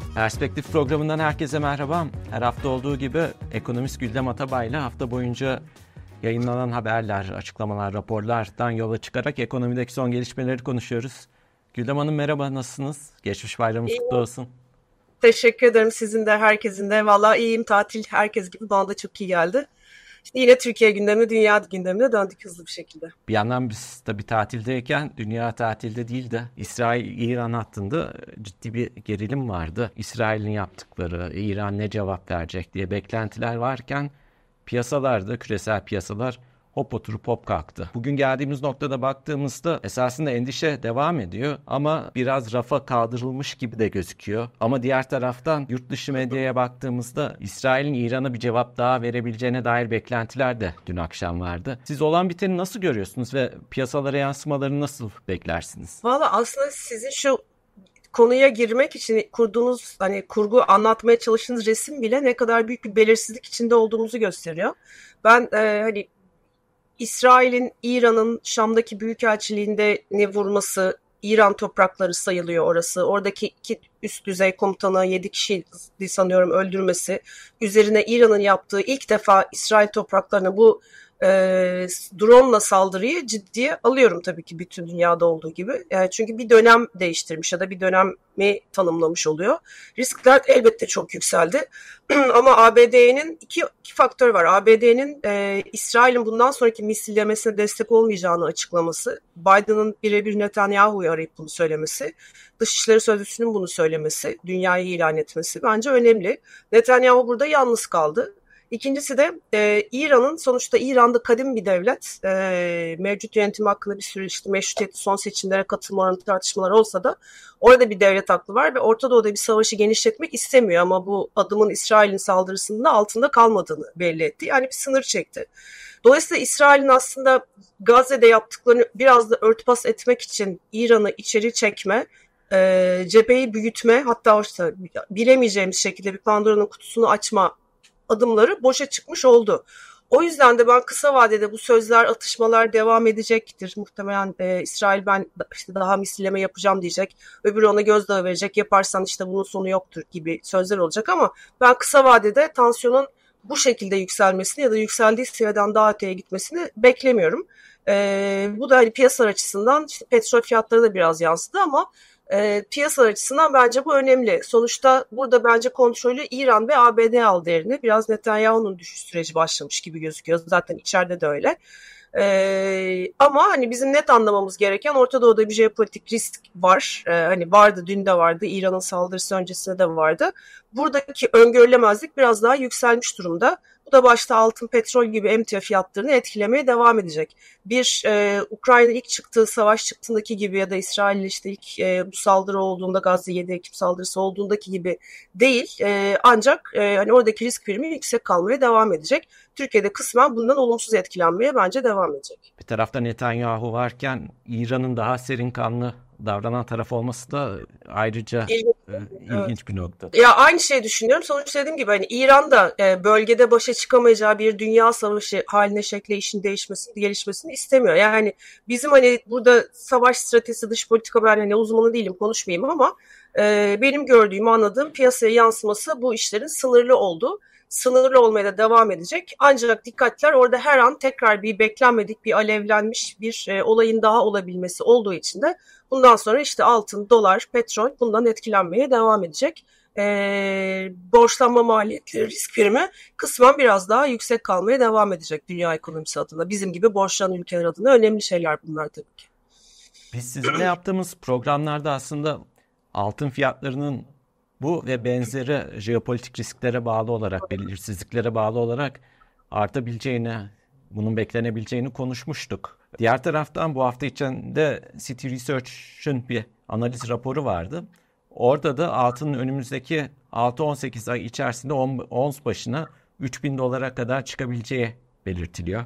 Perspektif programından herkese merhaba. Her hafta olduğu gibi ekonomist Güldem Atabay'la hafta boyunca yayınlanan haberler, açıklamalar, raporlardan yola çıkarak ekonomideki son gelişmeleri konuşuyoruz. Güldem Hanım merhaba, nasılsınız? Geçmiş bayramınız kutlu olsun. Teşekkür ederim, sizin de herkesin de. Vallahi iyiyim, tatil herkes gibi bana da çok iyi geldi. İşte yine Türkiye gündemi, dünya gündemine döndük hızlı bir şekilde. Bir yandan biz tabii tatildeyken dünya tatilde değil de İsrail-İran hattında ciddi bir gerilim vardı. İsrail'in yaptıkları, İran ne cevap verecek diye beklentiler varken piyasalarda, küresel piyasalar hop oturup hop kalktı. Bugün geldiğimiz noktada baktığımızda esasında endişe devam ediyor ama biraz rafa kaldırılmış gibi de gözüküyor. Ama diğer taraftan yurt dışı medyaya baktığımızda İsrail'in İran'a bir cevap daha verebileceğine dair beklentiler de dün akşam vardı. Siz olan biteni nasıl görüyorsunuz ve piyasalara yansımalarını nasıl beklersiniz? Valla aslında sizin şu konuya girmek için kurduğunuz, kurgu anlatmaya çalıştığınız resim bile ne kadar büyük bir belirsizlik içinde olduğumuzu gösteriyor. Ben İsrail'in İran'ın Şam'daki büyükelçiliğinde ne vurması, İran toprakları sayılıyor orası. Oradaki 2 üst düzey komutanı 7 kişi sanıyorum öldürmesi üzerine İran'ın yaptığı ilk defa İsrail topraklarına bu drone'la saldırıyı ciddiye alıyorum tabii ki bütün dünyada olduğu gibi. Çünkü bir dönem değiştirmiş ya da bir dönemi tanımlamış oluyor. Riskler elbette çok yükseldi. Ama ABD'nin iki faktör var. ABD'nin İsrail'in bundan sonraki misillemesine destek olmayacağını açıklaması, Biden'ın birebir Netanyahu'yu arayıp bunu söylemesi, Dışişleri Sözcüsü'nün bunu söylemesi, dünyayı ilan etmesi bence önemli. Netanyahu burada yalnız kaldı. İkincisi de İran'ın, sonuçta İran'da kadim bir devlet, mevcut yönetim hakkında bir sürü meşrutiyetli son seçimlere katılma oranı tartışmalar olsa da orada bir devlet aklı var ve Orta Doğu'da bir savaşı genişletmek istemiyor ama bu adımın İsrail'in saldırısının da altında kalmadığını belli etti. Yani bir sınır çekti. Dolayısıyla İsrail'in aslında Gazze'de yaptıklarını biraz da örtbas etmek için İran'ı içeri çekme, cepheyi büyütme, hatta işte bilemeyeceğimiz şekilde bir Pandora'nın kutusunu açma adımları boşa çıkmış oldu. O yüzden de ben kısa vadede bu sözler, atışmalar devam edecektir. Muhtemelen İsrail ben işte daha misilleme yapacağım diyecek. Öbürü ona gözdağı verecek. Yaparsan işte bunun sonu yoktur gibi sözler olacak ama ben kısa vadede tansiyonun bu şekilde yükselmesini ya da yükseldiği seviyeden daha öteye gitmesini beklemiyorum. Bu da hani piyasalar açısından işte petrol fiyatları da biraz yansıdı ama piyasalar açısından bence bu önemli. Sonuçta burada bence kontrolü İran ve ABD aldı eline. Biraz Netanyahu'nun düşüş süreci başlamış gibi gözüküyor. Zaten içeride de öyle. Ama hani bizim net anlamamız gereken Orta Doğu'da bir jeopolitik risk var. Hani vardı, dün de vardı. İran'ın saldırısı öncesinde de vardı. Buradaki öngörülemezlik biraz daha yükselmiş durumda. Bu da başta altın, petrol gibi emtia fiyatlarını etkilemeye devam edecek. Ukrayna ilk çıktığı, savaş çıktığındaki gibi ya da İsrail işte ilk bu saldırı olduğunda, Gazze 7 Ekim saldırısı olduğundaki gibi değil. Ancak hani oradaki risk primi yüksek kalmaya devam edecek. Türkiye'de kısmen bundan olumsuz etkilenmeye bence devam edecek. Bir tarafta Netanyahu varken İran'ın daha serin kanlı davranan taraf olması da ayrıca ilginç bir nokta. Ya aynı şeyi düşünüyorum. Sonuçta dediğim gibi hani İran da bölgede başa çıkamayacağı bir dünya savaşı haline şekle işin değişmesini, gelişmesini istemiyor. Yani bizim hani burada savaş stratejisi, dış politika, ben hani uzmanı değilim, konuşmayayım ama benim gördüğüm, anladığım piyasaya yansıması bu işlerin sınırlı olduğu. Sınırlı olmaya da devam edecek. Ancak dikkatler orada her an tekrar bir beklenmedik, bir alevlenmiş bir olayın daha olabilmesi olduğu için de bundan sonra işte altın, dolar, petrol bundan etkilenmeye devam edecek. Borçlanma maliyetleri, risk primi kısmen biraz daha yüksek kalmaya devam edecek dünya ekonomisi adına. Bizim gibi borçlanan ülkeler adına önemli şeyler bunlar tabii ki. Biz sizinle yaptığımız programlarda aslında altın fiyatlarının bu ve benzeri jeopolitik risklere bağlı olarak, belirsizliklere bağlı olarak artabileceğini, bunun beklenebileceğini konuşmuştuk. Diğer taraftan bu hafta içinde Citi Research'ın bir analiz raporu vardı. Orada da altının önümüzdeki 6-18 ay içerisinde ons başına $3.000 kadar çıkabileceği belirtiliyor.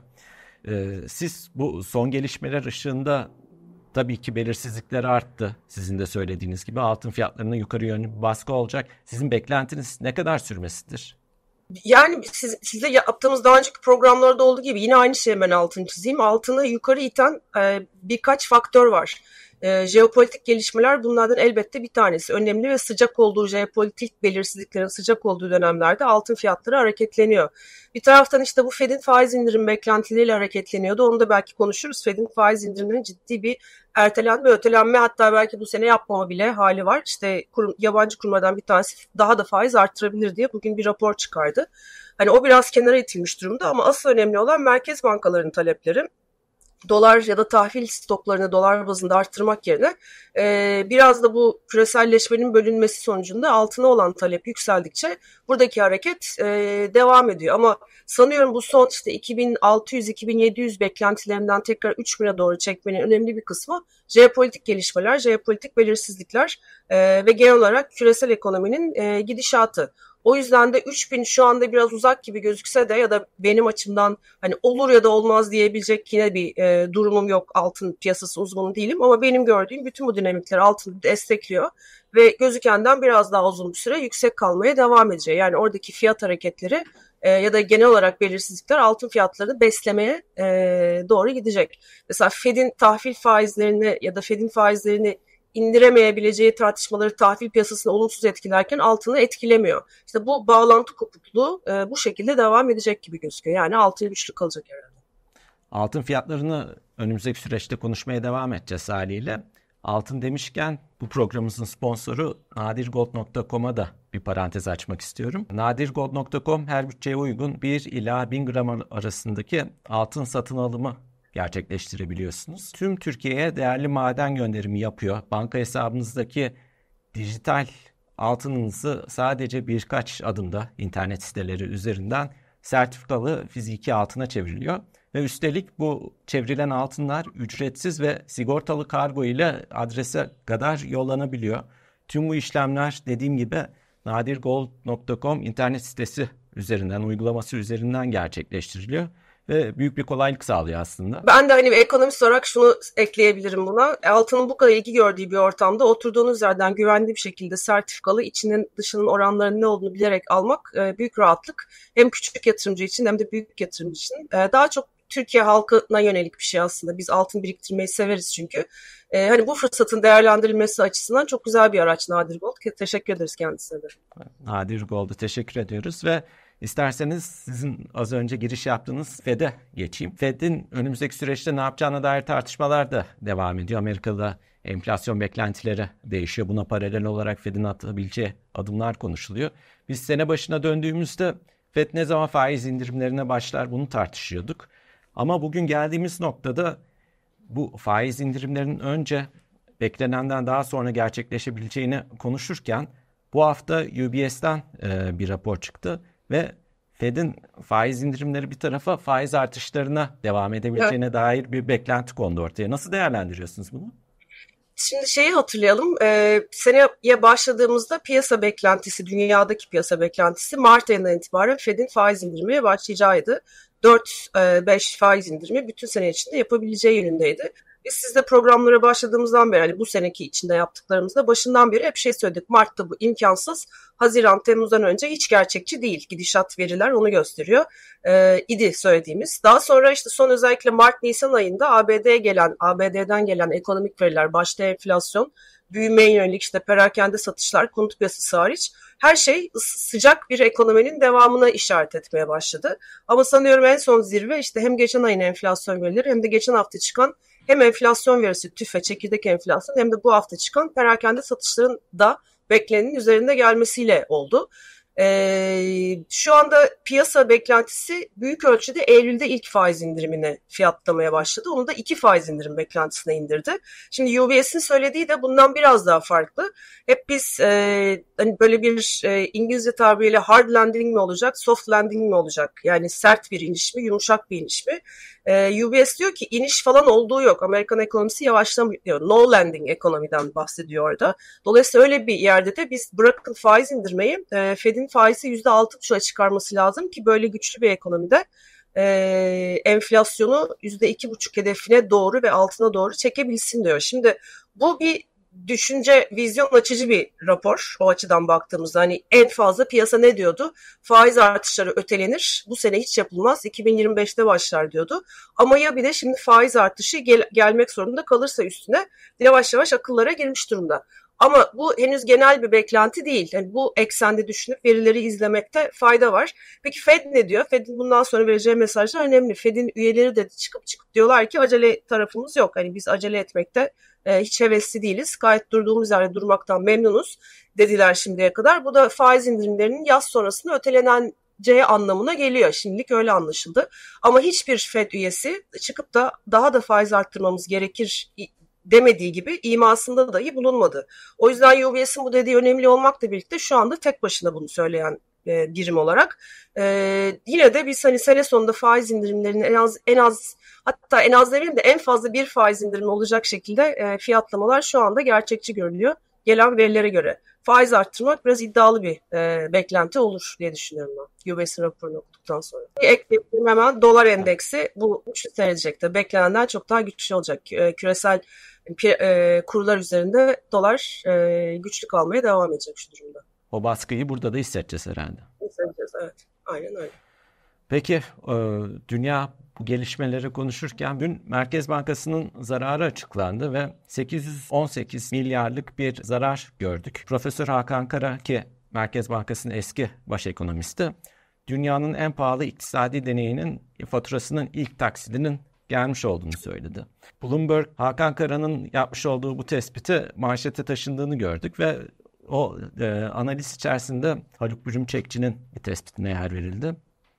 Siz bu son gelişmeler ışığında tabii ki belirsizlikler arttı. Sizin de söylediğiniz gibi altın fiyatlarına yukarı yönlü bir baskı olacak. Sizin beklentiniz ne kadar sürmesidir? Yani sizle yaptığımız daha önceki programlarda olduğu gibi yine aynı şeyi ben altını çizeyim. Altını yukarı iten birkaç faktör var. Jeopolitik gelişmeler bunlardan elbette bir tanesi. Önemli ve sıcak olduğu jeopolitik belirsizliklerin sıcak olduğu dönemlerde altın fiyatları hareketleniyor. Bir taraftan işte bu Fed'in faiz indirim beklentileriyle hareketleniyordu. Onu da belki konuşuruz. Fed'in faiz indirimlerinin ciddi bir ertelenme, ötelenme, hatta belki bu sene yapmama bile hali var. İşte yabancı kurumlardan bir tanesi daha da faiz arttırabilir diye bugün bir rapor çıkardı. Hani o biraz kenara itilmiş durumda ama asıl önemli olan merkez bankalarının talepleri. Dolar ya da tahvil stoklarını dolar bazında arttırmak yerine biraz da bu küreselleşmenin bölünmesi sonucunda altına olan talep yükseldikçe buradaki hareket devam ediyor. Ama sanıyorum bu son işte 2600-2700 beklentilerinden tekrar 3000'e doğru çekmenin önemli bir kısmı jeopolitik gelişmeler, jeopolitik belirsizlikler ve genel olarak küresel ekonominin gidişatı. O yüzden de 3000 şu anda biraz uzak gibi gözükse de ya da benim açımdan hani olur ya da olmaz diyebilecek yine bir durumum yok. Altın piyasası uzmanı değilim ama benim gördüğüm bütün bu dinamikleri altın destekliyor ve gözükenden biraz daha uzun bir süre yüksek kalmaya devam edecek. Yani oradaki fiyat hareketleri ya da genel olarak belirsizlikler altın fiyatlarını beslemeye doğru gidecek. Mesela Fed'in tahvil faizlerini ya da Fed'in faizlerini indiremeyebileceği tartışmaları tahvil piyasasını olumsuz etkilerken altını etkilemiyor. İşte bu bağlantı kopukluğu bu şekilde devam edecek gibi gözüküyor. Yani altın güçlü kalacak herhalde. Altın fiyatlarını önümüzdeki süreçte konuşmaya devam edeceğiz haliyle. Altın demişken bu programımızın sponsoru nadirgold.com'a da bir parantez açmak istiyorum. Nadirgold.com her bütçeye uygun 1 ila 1000 gram arasındaki altın satın alımı gerçekleştirebiliyorsunuz. Tüm Türkiye'ye değerli maden gönderimi yapıyor. Banka hesabınızdaki dijital altınınızı sadece birkaç adımda internet siteleri üzerinden sertifikalı fiziki altına çevriliyor. Ve üstelik bu çevrilen altınlar ücretsiz ve sigortalı kargo ile adrese kadar yollanabiliyor. Tüm bu işlemler dediğim gibi nadirgold.com internet sitesi üzerinden, uygulaması üzerinden gerçekleştiriliyor. Ve büyük bir kolaylık sağlıyor aslında. Ben de hani bir ekonomist olarak şunu ekleyebilirim buna. Altının bu kadar ilgi gördüğü bir ortamda oturduğunuz yerden güvenli bir şekilde sertifikalı içinin dışının oranlarının ne olduğunu bilerek almak büyük rahatlık. Hem küçük yatırımcı için hem de büyük yatırımcı için. Daha çok Türkiye halkına yönelik bir şey aslında. Biz altın biriktirmeyi severiz çünkü. Hani bu fırsatın değerlendirilmesi açısından çok güzel bir araç Nadir Gold. Teşekkür ederiz kendisine de. Nadir Gold'a teşekkür ediyoruz ve İsterseniz sizin az önce giriş yaptığınız Fed'e geçeyim. Fed'in önümüzdeki süreçte ne yapacağına dair tartışmalar da devam ediyor. Amerika'da enflasyon beklentileri değişiyor. Buna paralel olarak Fed'in atabileceği adımlar konuşuluyor. Biz sene başına döndüğümüzde Fed ne zaman faiz indirimlerine başlar bunu tartışıyorduk. Ama bugün geldiğimiz noktada bu faiz indirimlerinin önce beklenenden daha sonra gerçekleşebileceğini konuşurken bu hafta UBS'ten bir rapor çıktı. Ve Fed'in faiz indirimleri bir tarafa faiz artışlarına devam edebileceğine dair bir beklenti kondu ortaya. Nasıl değerlendiriyorsunuz bunu? Şimdi şeyi hatırlayalım. Seneye başladığımızda piyasa beklentisi, dünyadaki piyasa beklentisi Mart ayından itibaren Fed'in faiz indirmeye başlayacağıydı. 4-5 faiz indirimi bütün sene içinde yapabileceği yönündeydi. Biz sizde programlara başladığımızdan beri hani bu seneki içinde yaptıklarımızda başından beri hep şey söyledik. Mart'ta bu imkansız. Haziran, Temmuz'dan önce hiç gerçekçi değil. Gidişat veriler onu gösteriyor. İdi söylediğimiz. Daha sonra işte son özellikle Mart-Nisan ayında ABD'den gelen ekonomik veriler, başta enflasyon, büyümeye yönelik işte perakende satışlar, konut piyasası hariç her şey sıcak bir ekonominin devamına işaret etmeye başladı. Ama sanıyorum en son zirve işte hem geçen ayın enflasyon verileri hem de geçen hafta çıkan hem enflasyon verisi tüfe, çekirdek enflasyon hem de bu hafta çıkan perakende satışların da beklenenin üzerinde gelmesiyle oldu. Şu anda piyasa beklentisi büyük ölçüde Eylül'de ilk faiz indirimini fiyatlamaya başladı. Onu da 2 faiz indirim beklentisine indirdi. Şimdi UBS'in söylediği de bundan biraz daha farklı. Hep biz hani böyle bir İngilizce tabiriyle hard landing mi olacak, soft landing mi olacak? Yani sert bir iniş mi, yumuşak bir iniş mi? UBS diyor ki iniş falan olduğu yok. Amerikan ekonomisi yavaşlamıyor. No landing ekonomiden bahsediyor orada. Dolayısıyla öyle bir yerde de biz bırakın faiz indirmeyi Fed'in faizi %6,5'a çıkarması lazım ki böyle güçlü bir ekonomide enflasyonu %2,5 hedefine doğru ve altına doğru çekebilsin diyor. Şimdi bu bir düşünce, vizyon açıcı bir rapor o açıdan baktığımızda. Hani en fazla piyasa ne diyordu? Faiz artışları ötelenir, bu sene hiç yapılmaz, 2025'te başlar diyordu. Ama ya bir de şimdi faiz artışı gelmek zorunda kalırsa üstüne yavaş yavaş akıllara girmiş durumda. Ama bu henüz genel bir beklenti değil. Yani bu eksende düşünüp verileri izlemekte fayda var. Peki Fed ne diyor? Fed'in bundan sonra vereceği mesajlar önemli. Fed'in üyeleri de çıkıp diyorlar ki acele tarafımız yok. Hani biz acele etmekte hiç hevesli değiliz. Gayet durduğumuz yerde durmaktan memnunuz dediler şimdiye kadar. Bu da faiz indirimlerinin yaz sonrasında öteleneceği anlamına geliyor. Şimdilik öyle anlaşıldı. Ama hiçbir Fed üyesi çıkıp da daha da faiz arttırmamız gerekir demediği gibi imasında dahi bulunmadı. O yüzden UBS'in bu dediği önemli olmakla birlikte şu anda tek başına bunu söyleyen birim olarak. Yine de biz hani sene sonunda faiz indirimlerinin hatta en az demeyeyim de en fazla bir faiz indirimi olacak şekilde fiyatlamalar şu anda gerçekçi görülüyor. Gelen verilere göre. Faiz arttırmak biraz iddialı bir beklenti olur diye düşünüyorum ben. UBS'in raporunu okuduktan sonra. Ekleyeyim hemen dolar endeksi bu güçlü seyredecektir. Beklenenden çok daha güçlü olacak. Küresel kurlar üzerinde dolar güçlü kalmaya devam edecek şu durumda. O baskıyı burada da hissedeceğiz herhalde. Hissedeceğiz, evet. Aynen öyle. Peki dünya bu gelişmeleri konuşurken dün Merkez Bankası'nın zararı açıklandı ve 818 milyarlık bir zarar gördük. Profesör Hakan Kara ki Merkez Bankası'nın eski baş ekonomisti, dünyanın en pahalı iktisadi deneyinin faturasının ilk taksidinin gelmiş olduğunu söyledi. Bloomberg, Hakan Kara'nın yapmış olduğu bu tespiti manşete taşındığını gördük ve o analiz içerisinde Haluk Bürümçekçi'nin bir tespitine yer verildi.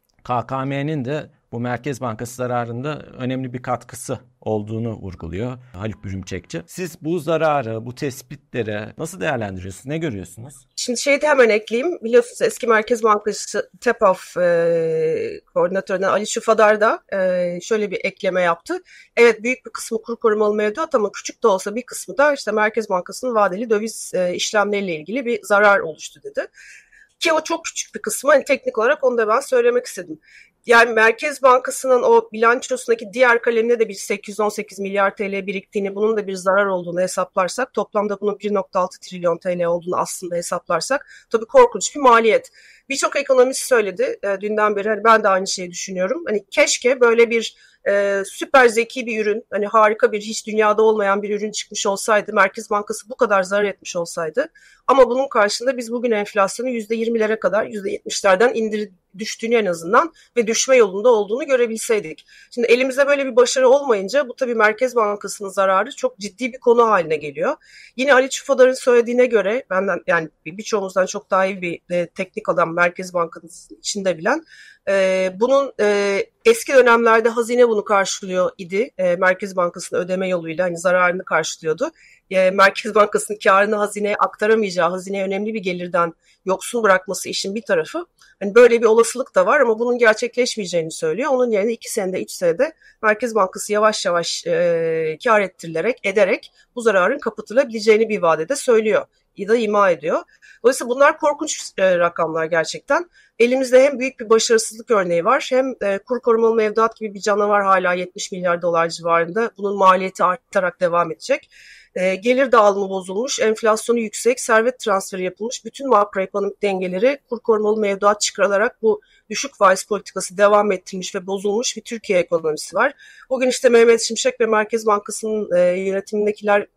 KKM'nin de bu Merkez Bankası zararında önemli bir katkısı olduğunu vurguluyor Haluk Bürümçekçi. Siz bu zararı, bu tespitleri nasıl değerlendiriyorsunuz? Ne görüyorsunuz? Şimdi de hemen ekleyeyim. Biliyorsunuz eski Merkez Bankası TEPAF koordinatöründen Ali Şufadar da şöyle bir ekleme yaptı. Evet, büyük bir kısmı kur korumalı mevduat ama küçük de olsa bir kısmı da işte Merkez Bankası'nın vadeli döviz işlemleriyle ilgili bir zarar oluştu dedi. Ki o çok küçük bir kısmı. Hani teknik olarak onu da ben söylemek istedim. Yani Merkez Bankası'nın o bilançosundaki diğer kaleminde de bir 818 milyar TL biriktiğini, bunun da bir zarar olduğunu hesaplarsak, toplamda bunun 1,6 trilyon TL olduğunu aslında hesaplarsak, tabii korkunç bir maliyet. Birçok ekonomist söyledi dünden beri, hani ben de aynı şeyi düşünüyorum. Hani keşke böyle bir süper zeki bir ürün, hani harika bir, hiç dünyada olmayan bir ürün çıkmış olsaydı, Merkez Bankası bu kadar zarar etmiş olsaydı. Ama bunun karşılığında biz bugün enflasyonu %20'lere kadar, %70'lerden düştüğünü en azından ve düşme yolunda olduğunu görebilseydik. Şimdi elimizde böyle bir başarı olmayınca bu tabii Merkez Bankası'nın zararı çok ciddi bir konu haline geliyor. Yine Ali Çufadar'ın söylediğine göre, benden yani birçoğumuzdan çok daha iyi bir teknik adam, Merkez Bankası'nın içinde bilen, bunun eski dönemlerde hazine bunu karşılıyor idi. Merkez Bankası'nın ödeme yoluyla hani zararını karşılıyordu. Merkez Bankası'nın karını hazineye aktaramayacağı, hazineye önemli bir gelirden yoksun bırakması işin bir tarafı. Hani böyle bir olasılık da var ama bunun gerçekleşmeyeceğini söylüyor. Onun yerine 2 senede 3 senede Merkez Bankası yavaş yavaş kar ederek bu zararın kapatılabileceğini bir vadede söylüyor ya da ima ediyor. Dolayısıyla bunlar korkunç rakamlar gerçekten. Elimizde hem büyük bir başarısızlık örneği var, hem kur korumalı mevduat gibi bir canavar hala 70 milyar dolar civarında. Bunun maliyeti artarak devam edecek. Gelir dağılımı bozulmuş, enflasyonu yüksek, servet transferi yapılmış, bütün makroekonomik dengeleri kur korumalı mevduat çıkarılarak bu düşük faiz politikası devam ettirilmiş ve bozulmuş bir Türkiye ekonomisi var. Bugün işte Mehmet Şimşek ve Merkez Bankası'nın yönetimindekiler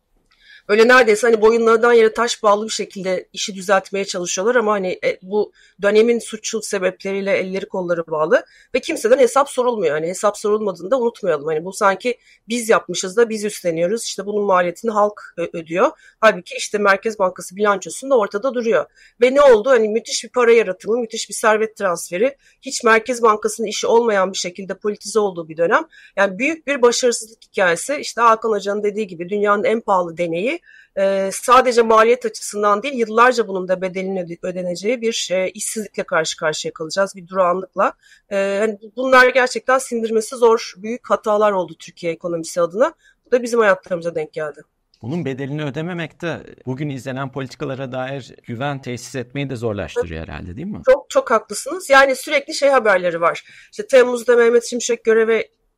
öyle neredeyse hani boyunlarından yere taş bağlı bir şekilde işi düzeltmeye çalışıyorlar ama hani bu dönemin suçlu sebepleriyle elleri kolları bağlı ve kimseden hesap sorulmuyor. Hani hesap sorulmadığını da unutmayalım. Hani bu sanki biz yapmışız da biz üstleniyoruz. İşte bunun maliyetini halk ödüyor. Halbuki işte Merkez Bankası bilançosunda ortada duruyor. Ve ne oldu? Hani müthiş bir para yaratımı, müthiş bir servet transferi, hiç Merkez Bankası'nın işi olmayan bir şekilde politize olduğu bir dönem. Yani büyük bir başarısızlık hikayesi. İşte Hakan Hoca'nın dediği gibi dünyanın en pahalı deneyi. Sadece maliyet açısından değil, yıllarca bunun da bedelini ödeneceği bir işsizlikle karşı karşıya kalacağız, bir durağanlıkla. Hani bunlar gerçekten sindirmesi zor, büyük hatalar oldu Türkiye ekonomisi adına. Bu da bizim hayatlarımıza denk geldi. Bunun bedelini ödememek de bugün izlenen politikalara dair güven tesis etmeyi de zorlaştırıyor herhalde, değil mi? Çok çok haklısınız. Yani sürekli haberleri var. İşte Temmuz'da Mehmet Şimşek göreve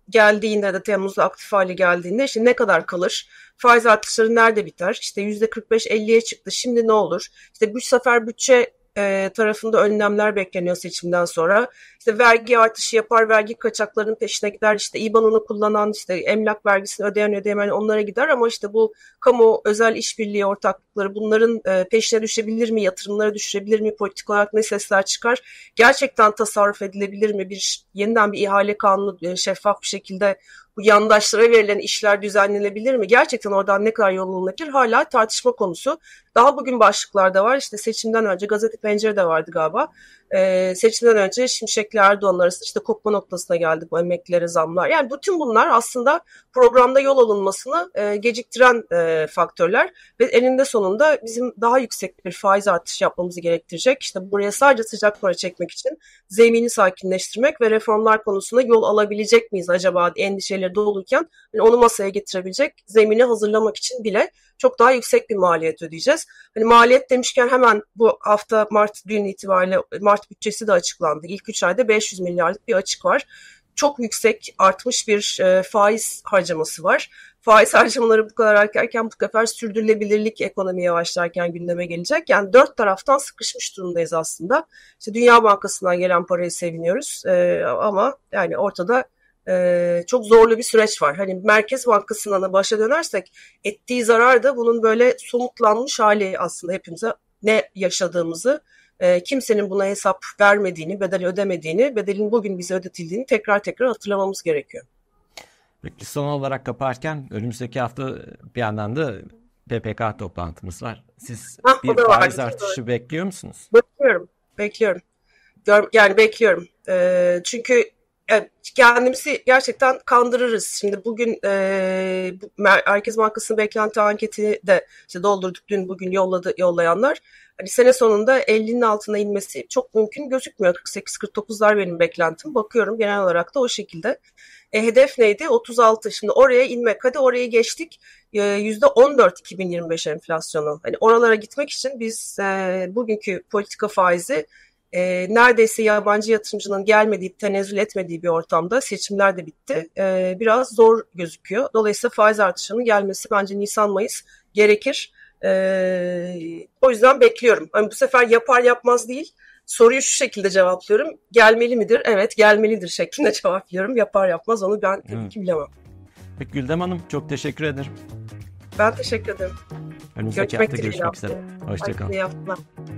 geldiğinde de Temmuz'da aktif hale geldiğinde işte ne kadar kalır? Faiz artışları nerede biter? İşte %45-50'ye çıktı. Şimdi ne olur? İşte bu sefer bütçe tarafında önlemler bekleniyor seçimden sonra. İşte vergi artışı yapar, vergi kaçaklarının peşine gider. İşte İBAN'ını kullanan, işte emlak vergisini ödeyen ödeyemeyen onlara gider ama işte bu kamu özel işbirliği ortaklıkları bunların peşine düşebilir mi? Yatırımlara düşürebilir mi? Politik olarak ne sesler çıkar? Gerçekten tasarruf edilebilir mi? Yeniden bir ihale kanunu şeffaf bir şekilde bu yandaşlara verilen işler düzenlenebilir mi? Gerçekten oradan ne kadar yol alınabilir? Hala tartışma konusu. Daha bugün başlıklarda var. İşte seçimden önce Gazete Pencere'de vardı galiba. Seçimden önce Şimşek'le Erdoğan arasında işte kopma noktasına geldik bu emeklilere zamlar. Yani bütün bunlar aslında programda yol alınmasını geciktiren faktörler ve eninde sonunda bizim daha yüksek bir faiz artışı yapmamızı gerektirecek. İşte buraya sadece sıcak para çekmek için zemini sakinleştirmek ve reformlar konusunda yol alabilecek miyiz acaba endişeleri doluyken yani onu masaya getirebilecek zemini hazırlamak için bile çok daha yüksek bir maliyet ödeyeceğiz. Hani maliyet demişken hemen bu hafta dün itibariyle Mart bütçesi de açıklandı. İlk 3 ayda 500 milyarlık bir açık var. Çok yüksek artmış bir faiz harcaması var. Faiz harcamaları bu kadar artarken bu sefer sürdürülebilirlik ekonomi yavaşlarken gündeme gelecek. Yani dört taraftan sıkışmış durumdayız aslında. İşte Dünya Bankası'ndan gelen parayı seviniyoruz ama yani ortada çok zorlu bir süreç var. Hani Merkez Bankası'ndan da başa dönersek ettiği zarar da bunun böyle somutlanmış hali aslında hepimize ne yaşadığımızı, kimsenin buna hesap vermediğini, bedel ödemediğini, bedelin bugün bize ödetildiğini tekrar hatırlamamız gerekiyor. Peki son olarak kaparken önümüzdeki hafta bir yandan da PPK toplantımız var. Siz bir faiz artışı bekliyor musunuz? Bekliyorum. Yani bekliyorum. Çünkü kendimizi gerçekten kandırırız. Şimdi bugün Merkez Bankası'nın beklenti anketini de işte doldurduk dün bugün yollayanlar. Hani sene sonunda 50'nin altına inmesi çok mümkün gözükmüyor. 48-49'lar benim beklentim. Bakıyorum genel olarak da o şekilde. Hedef neydi? 36. Şimdi oraya inmek. Hadi orayı geçtik. %14 2025 enflasyonu. Hani oralara gitmek için biz bugünkü politika faizi neredeyse yabancı yatırımcının gelmediği, tenezzül etmediği bir ortamda seçimler de bitti. Biraz zor gözüküyor. Dolayısıyla faiz artışının gelmesi bence Nisan-Mayıs gerekir. O yüzden bekliyorum. Yani bu sefer yapar yapmaz değil. Soruyu şu şekilde cevaplıyorum. Gelmeli midir? Evet gelmelidir şeklinde cevaplıyorum. Yapar yapmaz onu ben tabii ki bilemem. Peki Güldem Hanım çok teşekkür ederim. Ben teşekkür ederim. Önümüzdeki hafta görüşmek üzere. Hoşçakalın. İyi haftalar.